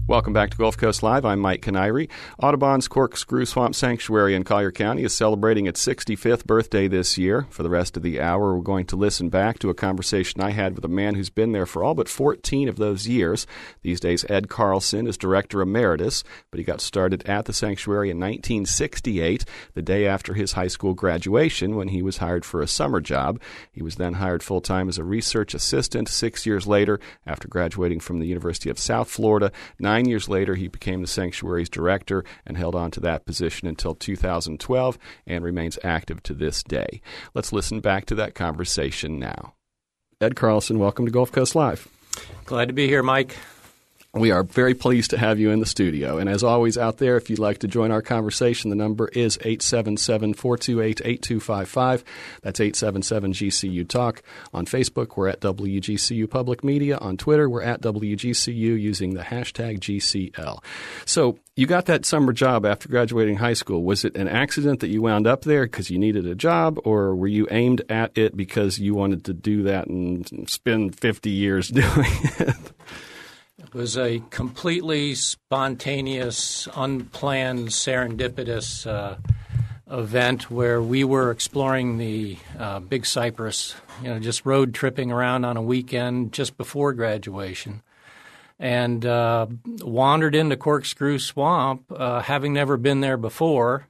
Welcome back to Gulf Coast Live. I'm Mike Canary. Audubon's Corkscrew Swamp Sanctuary in Collier County is celebrating its 65th birthday this year. For the rest of the hour, we're going to listen back to a conversation I had with a man who's been there for all but 14 of those years. These days, Ed Carlson is Director Emeritus, but he got started at the sanctuary in 1968, the day after his high school graduation, when he was hired for a summer job. He was then hired full-time as a research assistant 6 years later after graduating from the University of South Florida. 9 years later, he became the sanctuary's director and held on to that position until 2012 and remains active to this day. Let's listen back to that conversation now. Ed Carlson, welcome to Gulf Coast Live. Glad to be here, Mike. We are very pleased to have you in the studio. And as always out there, if you'd like to join our conversation, the number is 877-428-8255. That's 877-GCU-TALK. On Facebook, we're at WGCU Public Media. On Twitter, we're at WGCU using the hashtag GCL. So you got that summer job after graduating high school. Was it an accident that you wound up there because you needed a job, or were you aimed at it because you wanted to do that and spend 50 years doing it? It was a completely spontaneous, unplanned, serendipitous event where we were exploring the Big Cypress, just road tripping around on a weekend just before graduation, and wandered into Corkscrew Swamp, having never been there before.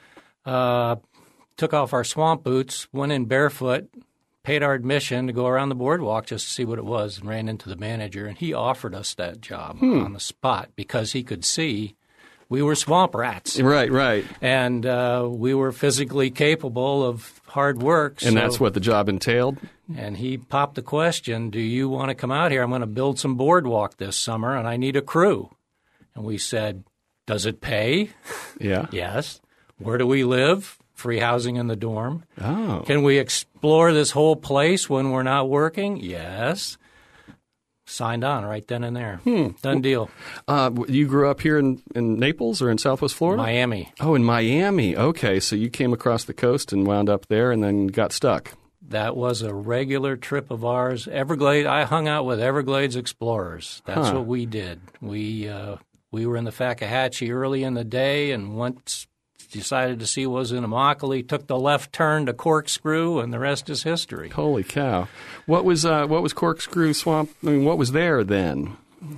Took off our swamp boots, went in barefoot, paid our admission to go around the boardwalk just to see what it was, and ran into the manager, and he offered us that job on the spot because he could see we were swamp rats. Right. And we were physically capable of hard work. And that's what the job entailed? And he popped the question, do you want to come out here? I'm going to build some boardwalk this summer, and I need a crew. And we said, does it pay? Yeah. Yes. Where do we live? Free housing in the dorm. Oh. Can we explore this whole place when we're not working? Yes. Signed on right then and there. Done deal. You grew up here in Naples or in Southwest Florida? Miami. Oh, in Miami. Okay, so you came across the coast and wound up there and then got stuck. That was a regular trip of ours. Everglades. I hung out with Everglades explorers. That's what we did. We were in the Fakahatchee early in the day and decided to see what was in Immokalee, took the left turn to Corkscrew, and the rest is history. Holy cow. What was Corkscrew Swamp? I mean, what was there then?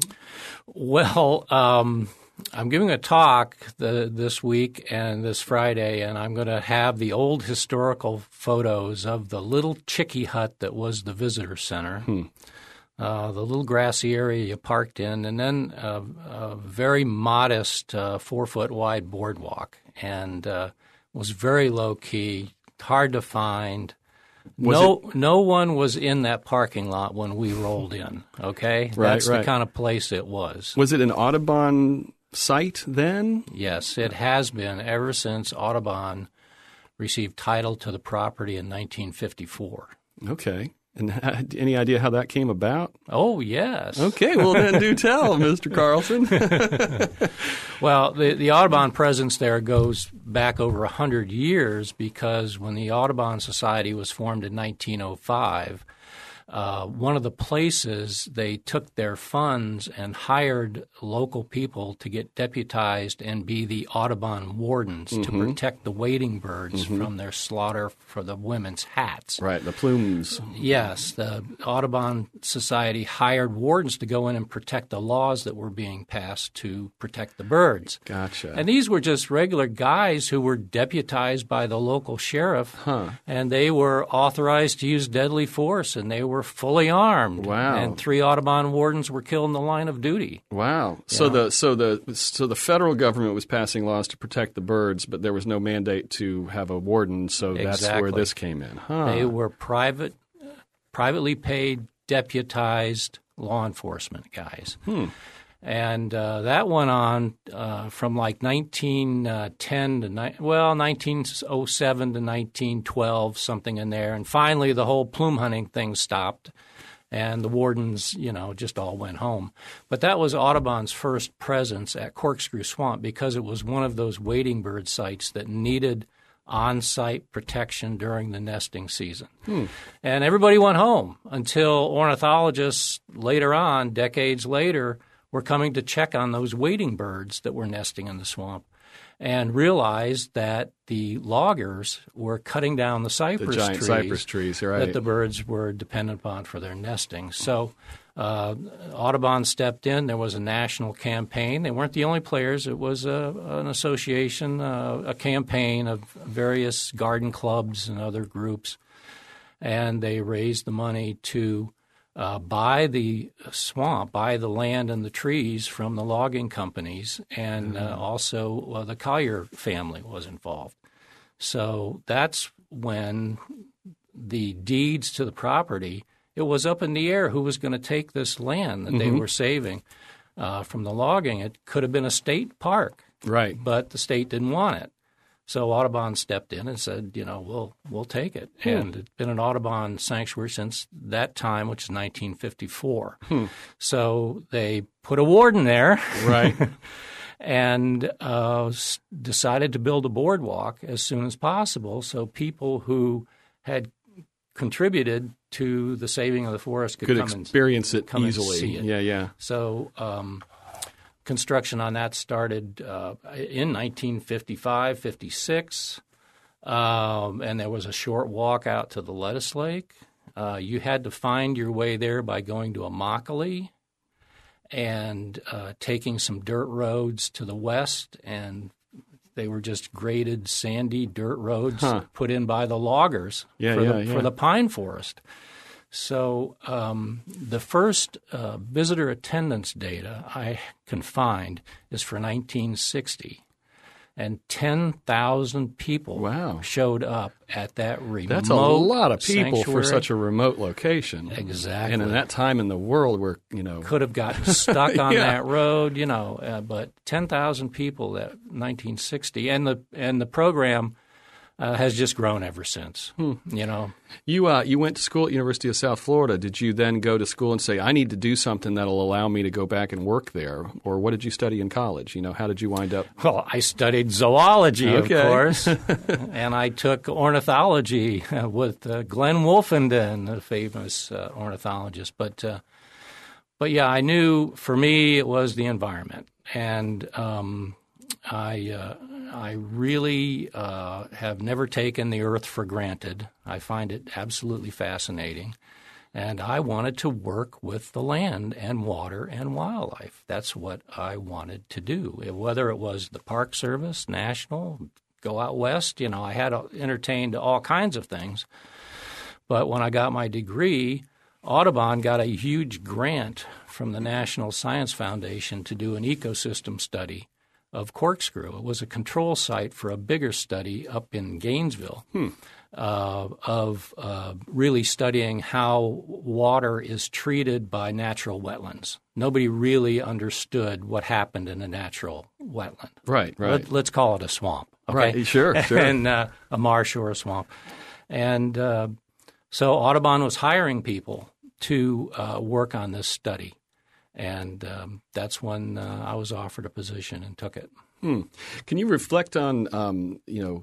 Well, I'm giving a talk this week and this Friday, and I'm going to have the old historical photos of the little chickie hut that was the visitor center. The little grassy area you parked in, and then a very modest 4-foot wide boardwalk, and was very low key, hard to find. No one was in that parking lot when we rolled in. Okay, that's the kind of place it was. Was it an Audubon site then? Yes, it has been ever since Audubon received title to the property in 1954. Okay. And any idea how that came about? Oh, yes. Okay, well then do tell, Mr. Carlson. Well, the Audubon presence there goes back over 100 years because when the Audubon Society was formed in 1905, one of the places they took their funds and hired local people to get deputized and be the Audubon wardens to protect the wading birds from their slaughter for the women's hats. Right, the plumes. Yes, the Audubon Society hired wardens to go in and protect the laws that were being passed to protect the birds. Gotcha. And these were just regular guys who were deputized by the local sheriff, and they were authorized to use deadly force, and they were fully armed. Wow. And 3 Audubon wardens were killed in the line of duty. Wow. So the federal government was passing laws to protect the birds, but there was no mandate to have a warden, so that's where this came in. They were privately paid, deputized law enforcement guys. And that went on from like 1907 to 1912, something in there. And finally, the whole plume hunting thing stopped, and the wardens, just all went home. But that was Audubon's first presence at Corkscrew Swamp because it was one of those wading bird sites that needed on-site protection during the nesting season. And everybody went home until ornithologists later on, decades later, were coming to check on those wading birds that were nesting in the swamp, and realized that the loggers were cutting down the giant cypress trees, right, that the birds were dependent upon for their nesting. So Audubon stepped in. There was a national campaign. They weren't the only players. It was an association, a campaign of various garden clubs and other groups, and they raised the money to buy the swamp, buy the land and the trees from the logging companies, and also the Collier family was involved. So that's when the deeds to the property, it was up in the air who was going to take this land that they were saving from the logging. It could have been a state park, right? But the state didn't want it. So Audubon stepped in and said, we'll take it. And it's been an Audubon sanctuary since that time, which is 1954. So they put a warden there. Right. And decided to build a boardwalk as soon as possible so people who had contributed to the saving of the forest could come experience it come easily. And see it. Yeah. So construction on that started in 1955, 56, and there was a short walk out to the lettuce lake. You had to find your way there by going to Immokalee and taking some dirt roads to the west, and they were just graded, sandy dirt roads put in by the loggers for the pine forest. So the first visitor attendance data I can find is for 1960, and 10,000 people showed up at that remote That's a lot of people sanctuary. For such a remote location. Exactly. And in that time in the world where, could have gotten stuck on that road, but 10,000 people at 1960, and the program has just grown ever since. You went to school at University of South Florida. Did you then go to school and say, I need to do something that'll allow me to go back and work there? Or what did you study in college? How did you wind up? Well, I studied zoology, of course, and I took ornithology with Glenn Wolfenden, a famous ornithologist. But yeah, I knew for me it was the environment, and I really have never taken the earth for granted. I find it absolutely fascinating. And I wanted to work with the land and water and wildlife. That's what I wanted to do. Whether it was the Park Service, National, go out west, I had entertained all kinds of things. But when I got my degree, Audubon got a huge grant from the National Science Foundation to do an ecosystem study of Corkscrew. It was a control site for a bigger study up in Gainesville of really studying how water is treated by natural wetlands. Nobody really understood what happened in a natural wetland. Right. Let's call it a swamp. Okay? Right, sure. And a marsh or a swamp. And so Audubon was hiring people to work on this study. And that's when I was offered a position and took it. Can you reflect on,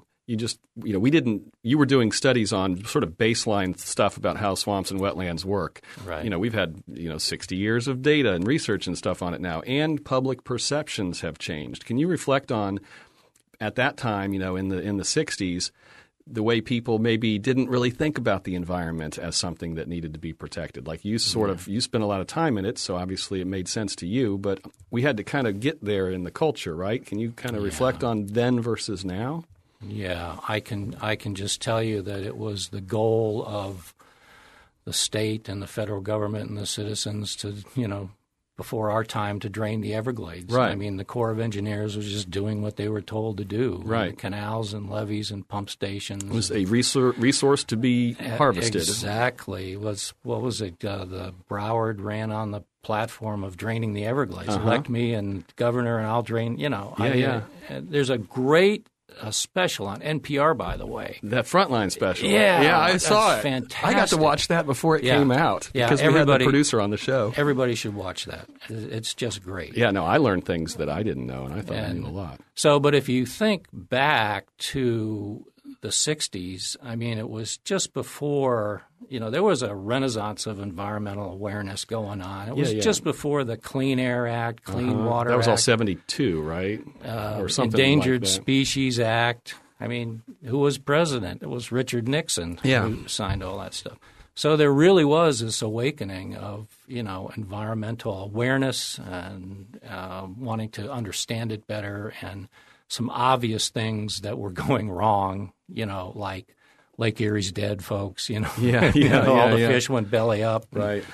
you were doing studies on sort of baseline stuff about how swamps and wetlands work. Right. We've had, 60 years of data and research and stuff on it now, and public perceptions have changed. Can you reflect on, at that time, in the 60s, the way people maybe didn't really think about the environment as something that needed to be protected? Like you spent a lot of time in it, so obviously it made sense to you, but we had to kind of get there in the culture, right? Can you kind of reflect on then versus now? Yeah, I can just tell you that it was the goal of the state and the federal government and the citizens to, before our time, to drain the Everglades. Right. I mean, the Corps of Engineers was just doing what they were told to do. Right. Canals and levees and pump stations. It was a resource to be harvested. Exactly. What was it? The Broward ran on the platform of draining the Everglades. Elect me and governor, and I'll drain. There's a great special on NPR, by the way. That Frontline special. Yeah, I saw it. Fantastic. I got to watch that before it came out because we had the producer on the show. Everybody should watch that. It's just great. Yeah, no, I learned things that I didn't know, and I thought I knew a lot. So, but if you think back to the 60s, I mean, it was just before, there was a renaissance of environmental awareness going on. It was just before the Clean Air Act, Clean Water Act. That was all 72, right? Or something Endangered like that. Species Act. I mean, who was president? It was Richard Nixon who signed all that stuff. So there really was this awakening of, environmental awareness and wanting to understand it better, and some obvious things that were going wrong, like Lake Erie's dead, folks, all the fish went belly up. Right.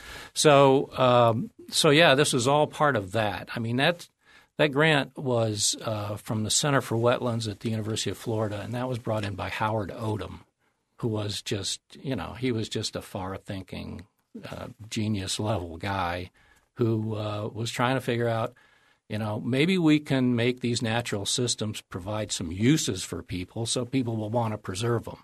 So, this was all part of that. I mean, that grant was from the Center for Wetlands at the University of Florida, and that was brought in by Howard Odom, who was just, he was just a far-thinking, genius-level guy who was trying to figure out, maybe we can make these natural systems provide some uses for people so people will want to preserve them.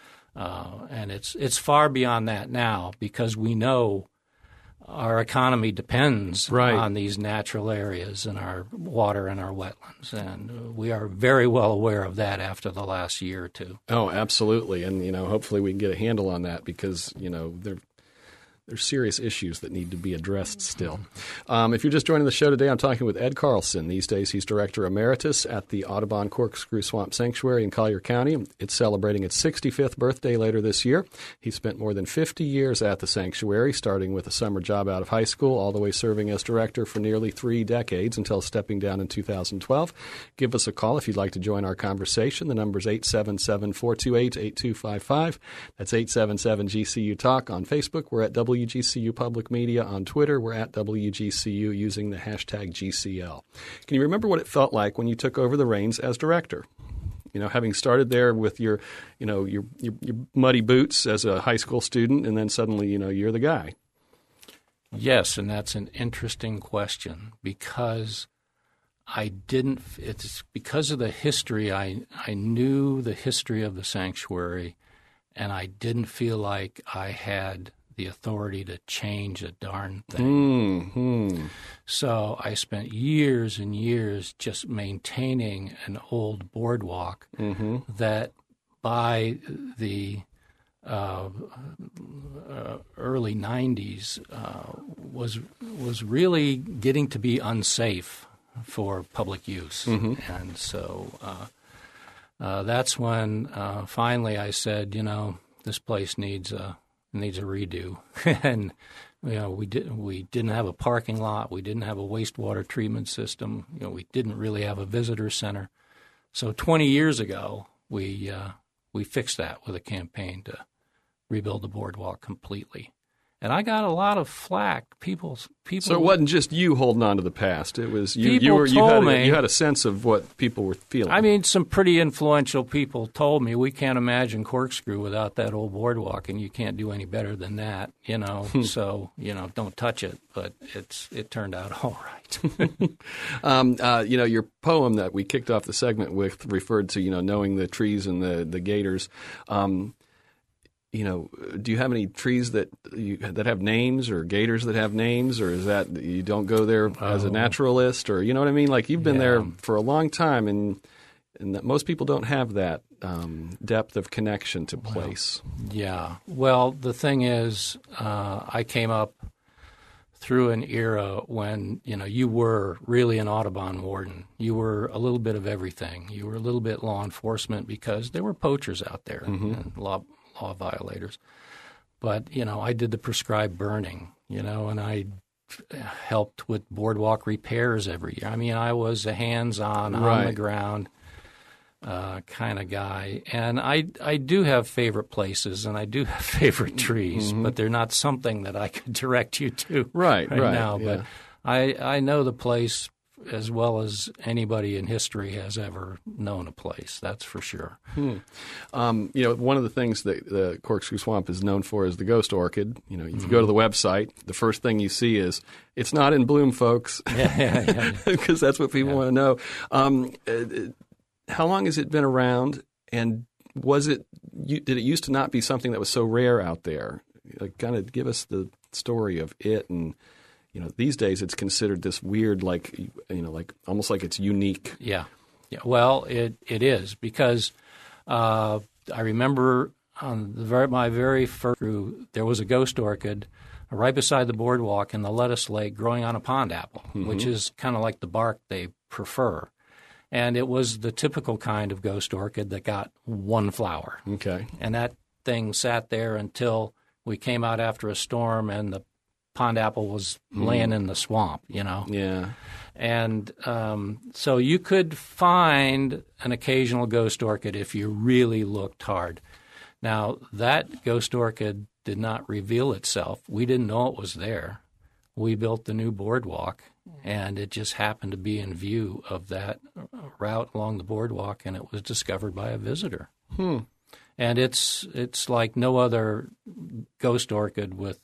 And it's far beyond that now, because we know our economy depends on these natural areas and our water and our wetlands. And we are very well aware of that after the last year or two. Oh, absolutely. And, hopefully we can get a handle on that, because, there's serious issues that need to be addressed still. If you're just joining the show today, I'm talking with Ed Carlson. These days he's Director Emeritus at the Audubon Corkscrew Swamp Sanctuary in Collier County. It's celebrating its 65th birthday later this year. He spent more than 50 years at the sanctuary, starting with a summer job out of high school, all the way serving as director for nearly 3 decades until stepping down in 2012. Give us a call if you'd like to join our conversation. The number is 877-428-8255. That's 877-GCU-TALK. On Facebook, we're at WGCU Public Media. On Twitter, we're at WGCU using the hashtag GCL. Can you remember what it felt like when you took over the reins as director? Having started there with your muddy boots as a high school student, and then suddenly, you're the guy. Yes, and that's an interesting question, because it's because of the history. I knew the history of the sanctuary, and I didn't feel like I had the authority to change a darn thing. Mm-hmm. So I spent years and years just maintaining an old boardwalk that by the early 90s was really getting to be unsafe for public use. And so that's when finally I said, this place needs a redo. And we didn't have a parking lot, we didn't have a wastewater treatment system, we didn't really have a visitor center. So 20 years ago, we fixed that with a campaign to rebuild the boardwalk completely. And I got a lot of flack. People. So it wasn't just you holding on to the past. It was you. You had a sense of what people were feeling. I mean, some pretty influential people told me we can't imagine Corkscrew without that old boardwalk, and you can't do any better than that. So don't touch it. But it turned out all right. Your poem that we kicked off the segment with referred to knowing the trees and the gators. Do you have any trees that have names, or gators that have names, or is that you don't go there as a naturalist, or you know what I mean? Like, you've been there for a long time, and that most people don't have that depth of connection to place. Well, the thing is, I came up through an era when you were really an Audubon warden. You were a little bit of everything. You were a little bit law enforcement, because there were poachers out there and law violators. But, I did the prescribed burning, and I helped with boardwalk repairs every year. I mean, I was a hands-on, on the ground kind of guy. And I do have favorite places, and I do have favorite trees, but they're not something that I could direct you to right now. Yeah. But I know the place as well as anybody in history has ever known a place. That's for sure. One of the things that the Corkscrew Swamp is known for is the ghost orchid. If you go to the website, the first thing you see is, it's not in bloom, folks. Because that's what people want to know. How long has it been around, and did it used to not be something that was so rare out there? Like, kind of give us the story of it. And these days it's considered this weird, like almost like it's unique. Yeah. Well, it is, because I remember on my very first crew, there was a ghost orchid right beside the boardwalk in the lettuce lake growing on a pond apple, which is kind of like the bark they prefer. And it was the typical kind of ghost orchid that got one flower. Okay. And that thing sat there until we came out after a storm and the pond apple was laying in the swamp, Yeah. And so you could find an occasional ghost orchid if you really looked hard. Now, that ghost orchid did not reveal itself. We didn't know it was there. We built the new boardwalk, and it just happened to be in view of that route along the boardwalk, and it was discovered by a visitor. And it's like no other ghost orchid with,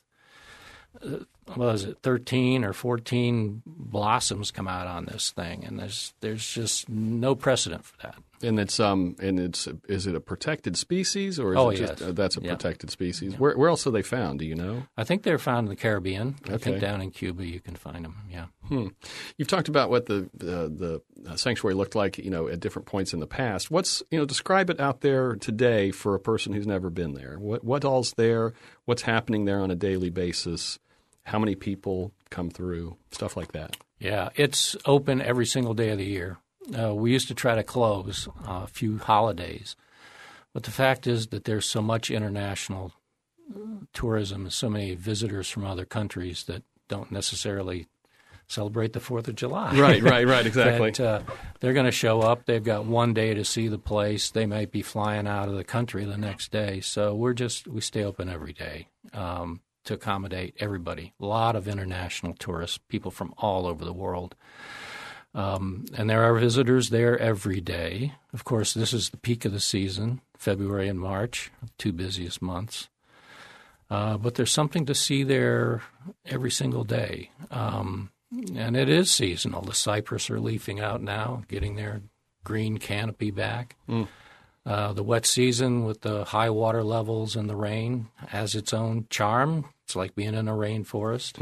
13 or 14 blossoms come out on this thing, and there's just no precedent for that. And is it a protected species, or is it just that's a protected species? Yeah. Where else are they found? Do you know? I think they're found in the Caribbean. Okay. I think down in Cuba you can find them. Yeah. You've talked about what the sanctuary looked like, at different points in the past. What's describe it out there today for a person who's never been there. What all's there? What's happening there on a daily basis? How many people come through? Stuff like that. Yeah, it's open every single day of the year. We used to try to close a few holidays, but the fact is that there's so much international tourism, so many visitors from other countries that don't necessarily celebrate the 4th of July. Right, exactly. that, they're going to show up. They've got one day to see the place. They might be flying out of the country the next day. So we stay open every day to accommodate everybody. A lot of international tourists, people from all over the world. And there are visitors there every day. Of course, this is the peak of the season, February and March, two busiest months. But there's something to see there every single day. And it is seasonal. The cypress are leafing out now, getting their green canopy back. The wet season with the high water levels and the rain has its own charm. It's like being in a rainforest.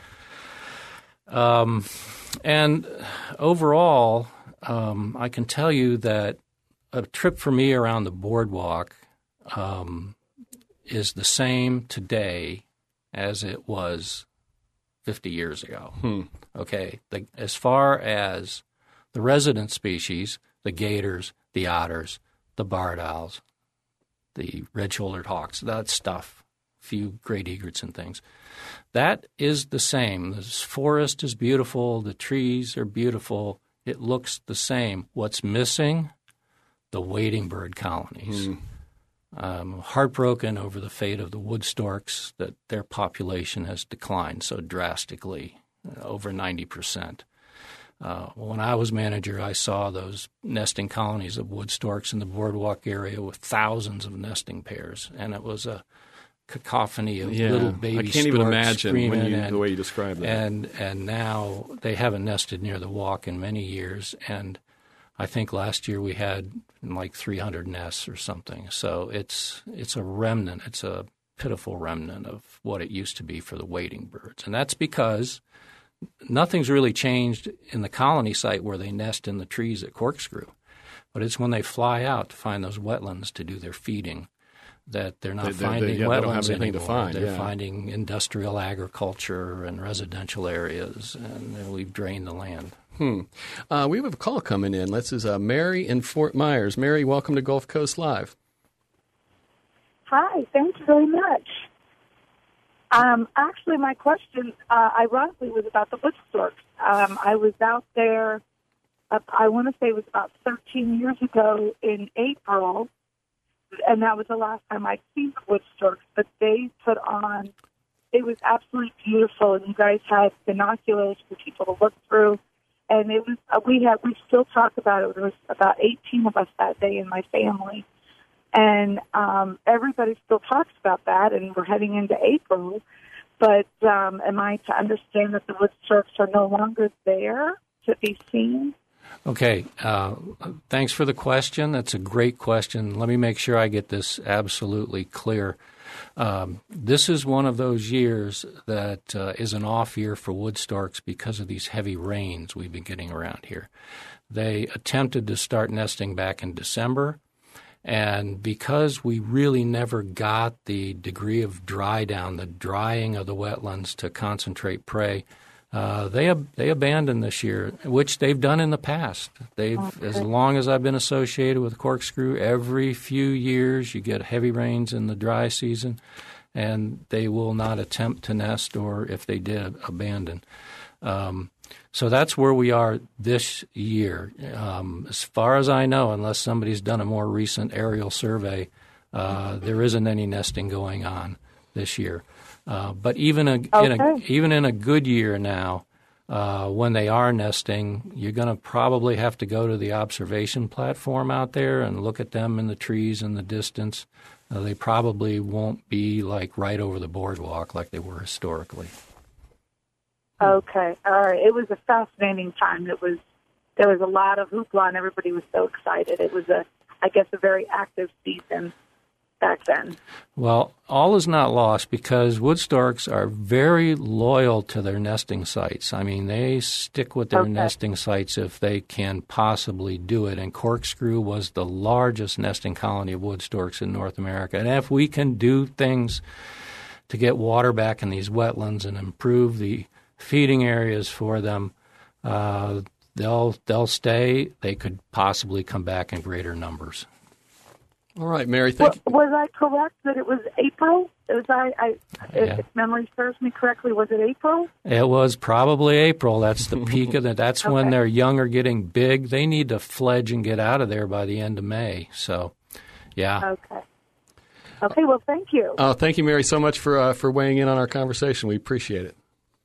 And overall, I can tell you that a trip for me around the boardwalk is the same today as it was 50 years ago. Okay, as far as the resident species, the gators, the otters, the barred owls, the red-shouldered hawks, that stuff, a few great egrets and things, that is the same. The forest is beautiful. The trees are beautiful. It looks the same. What's missing? The wading bird colonies. Heartbroken over the fate of the wood storks, that their population has declined so drastically, over 90%. When I was manager, I saw those nesting colonies of wood storks in the boardwalk area with thousands of nesting pairs, and it was a cacophony of little baby storks. I can't even imagine the way you describe that. And now they haven't nested near the walk in many years, and I think last year we had like 300 nests or something. So it's a remnant. It's a pitiful remnant of what it used to be for the wading birds. And that's because nothing's really changed in the colony site where they nest in the trees at Corkscrew. But it's when they fly out to find those wetlands to do their feeding that they're not finding wetlands they don't have anything anymore. to find. They're finding industrial agriculture and residential areas, and we've drained the land. We have a call coming in. This is Mary in Fort Myers. Mary, welcome to Gulf Coast Live. Hi, thank you very much. Actually, my question, ironically, was about the wood storks. I was out there, I want to say it was about 13 years ago in April, and that was the last time I'd seen the wood storks, but they put on, it was absolutely beautiful, and you guys had binoculars for people to look through. And it was we still talk about it. There was about 18 of us that day in my family, and everybody still talks about that. And we're heading into April, but am I to understand that the wood storks are no longer there to be seen? Okay, thanks for the question. That's a great question. Let me make sure I get this absolutely clear. This is one of those years that is an off year for wood storks because of these heavy rains we've been getting around here. They attempted to start nesting back in December, And because we really never got the degree of dry down, the drying of the wetlands to concentrate prey, they abandoned this year, which they've done in the past. As long as I've been associated with Corkscrew, every few years you get heavy rains in the dry season, and they will not attempt to nest, or if they did, abandon. So that's where we are this year. As far as I know, unless somebody's done a more recent aerial survey, there isn't any nesting going on this year. But even in a good year now, when they are nesting, you're going to probably have to go to the observation platform out there and look at them in the trees in the distance. They probably won't be like right over the boardwalk like they were historically. Okay, all right. It was a fascinating time. There was a lot of hoopla, and everybody was so excited. It was I guess, a very active season back then. Well, all is not lost because wood storks are very loyal to their nesting sites. I mean, they stick with their nesting sites if they can possibly do it. And Corkscrew was the largest nesting colony of wood storks in North America. And if we can do things to get water back in these wetlands and improve the feeding areas for them, they'll stay. They could possibly come back in greater numbers. All right, Mary, thank you. Was I correct that it was April? If memory serves me correctly, was it April? It was probably April. That's the peak of it. That's when their young are getting big. They need to fledge and get out of there by the end of May. So, yeah. Okay, well, thank you. Thank you, Mary, so much for weighing in on our conversation. We appreciate it.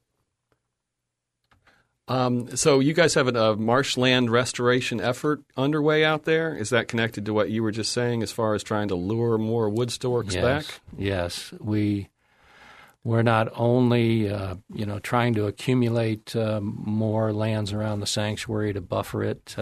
So you guys have a marshland restoration effort underway out there. Is that connected to what you were just saying as far as trying to lure more wood storks back? Yes. We're not only trying to accumulate more lands around the sanctuary to buffer it.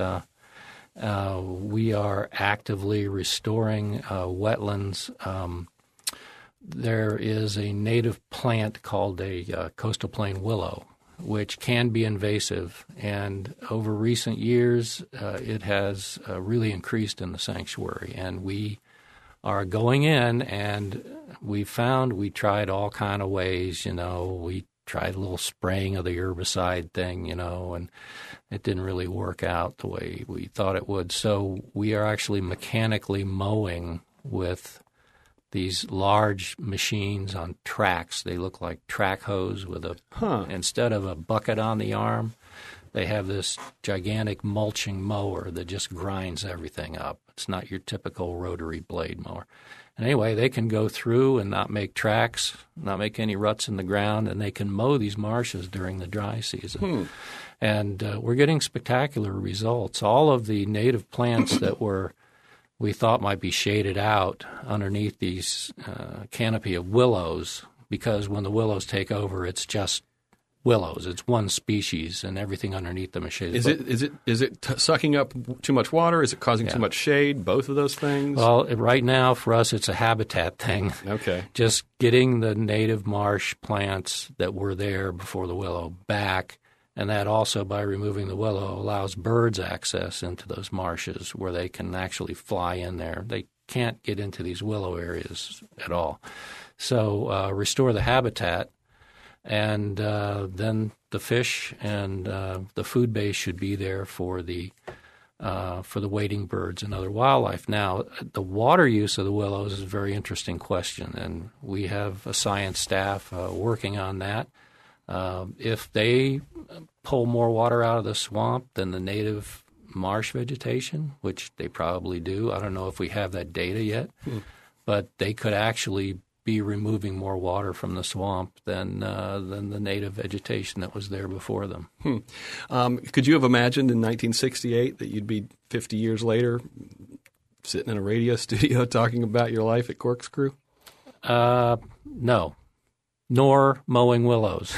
We are actively restoring wetlands. There is a native plant called a coastal plain willow, which can be invasive, and over recent years it has really increased in the sanctuary. And we are going in, and we tried all kind of ways. We tried a little spraying of the herbicide thing, and it didn't really work out the way we thought it would. So we are actually mechanically mowing with these large machines on tracks. They look like track hose with instead of a bucket on the arm, they have this gigantic mulching mower that just grinds everything up. It's not your typical rotary blade mower. And anyway, they can go through and not make tracks, not make any ruts in the ground, and they can mow these marshes during the dry season. And we're getting spectacular results. All of the native plants that we thought might be shaded out underneath these canopy of willows, because when the willows take over, it's just willows. It's one species, and everything underneath them is shaded. Is it Sucking up too much water? Is it causing too much shade? Both of those things? Well, right now for us, it's a habitat thing. Okay. Just getting the native marsh plants that were there before the willow back. And that also, by removing the willow, allows birds access into those marshes where they can actually fly in there. They can't get into these willow areas at all. So restore the habitat, and then the fish and the food base should be there for the wading birds and other wildlife. Now, the water use of the willows is a very interesting question, and we have a science staff working on that. If they pull more water out of the swamp than the native marsh vegetation, which they probably do, I don't know if we have that data yet, but they could actually be removing more water from the swamp than the native vegetation that was there before them. Could you have imagined in 1968 that you'd be 50 years later sitting in a radio studio talking about your life at Corkscrew? No. Nor mowing willows.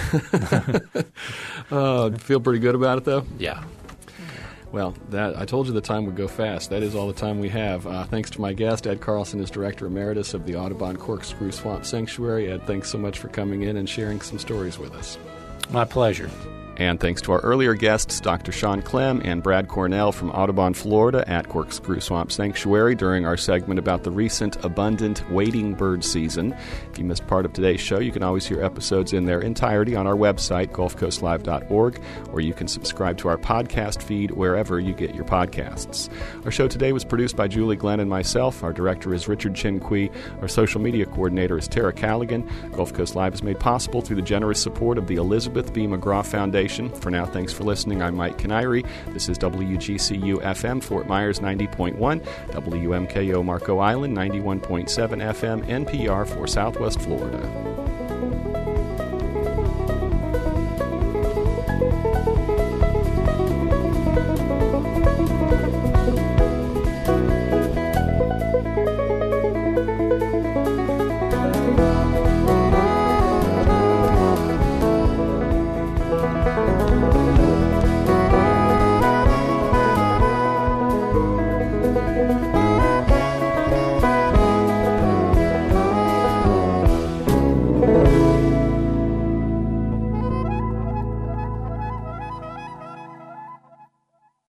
Feel pretty good about it, though? Yeah. Well, I told you the time would go fast. That is all the time we have. Thanks to my guest, Ed Carlson is Director Emeritus of the Audubon Corkscrew Swamp Sanctuary. Ed, thanks so much for coming in and sharing some stories with us. My pleasure. And thanks to our earlier guests, Dr. Sean Clem and Brad Cornell from Audubon, Florida at Corkscrew Swamp Sanctuary during our segment about the recent abundant wading bird season. If you missed part of today's show, you can always hear episodes in their entirety on our website, gulfcoastlive.org, or you can subscribe to our podcast feed wherever you get your podcasts. Our show today was produced by Julie Glenn and myself. Our director is Richard Chin-Quee. Our social media coordinator is Tara Callaghan. Gulf Coast Live is made possible through the generous support of the Elizabeth B. McGraw Foundation. For now, thanks for listening. I'm Mike Canary. This is WGCU-FM, Fort Myers 90.1, WMKO Marco Island 91.7 FM, NPR for Southwest Florida.